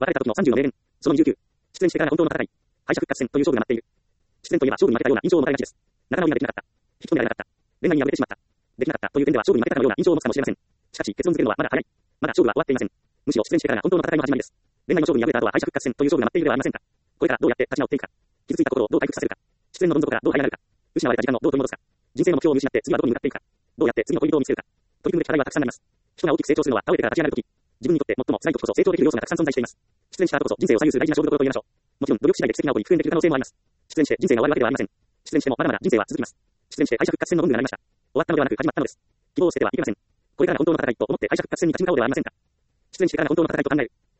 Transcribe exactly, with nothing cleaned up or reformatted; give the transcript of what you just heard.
別れた時のさんじゅうの名言。そのにじゅうきゅう。出演してからが本当の戦い。敗者復活戦という勝負が待っている。出演といえば勝負に負けたような印象を持たれがちです。仲直りができなかった。引き止められなかった。恋愛に敗れてしまった。できなかったという点では勝負に負けたかのような印象を持つかもしれません。しかし結論付けるのはまだ早い。まだ勝負は終わっていません。むしろ出演してからが本当の戦いの始まりです。恋愛の勝負に敗れた後は敗者復活戦という勝負が待っているではありませんか。これからどうやって立ち直っていくか。傷ついた心をどう回復させるか。出演のどん底からどう這い上がるか。失われた時間をどう取り戻すか。人生の目標を見失って次はどこに向かっていくか。どうやって次の恋人を見つけるか。取り組むべき課題はたくさんあります。人が大きく成長するのは倒れてから立ち上がるとき。自分にとって最も辛い時こそ成長できる要素がたくさん存在しています。出演した後こそ人生を左右する大事な勝負どころと言えましょう。もちろん努力次第で奇跡が起こり復縁できる可能性もあります。出演して人生が終わるわけではありません。出演してもまだまだ人生は続きます。出演して敗者復活戦のゴングが鳴りました。終わったのではなく始まったのです。希望を捨ててはいけません。これからが本当の戦いと思って敗者復活戦に立ち向かおうではありませんか。出演してからが本当の戦いと考える。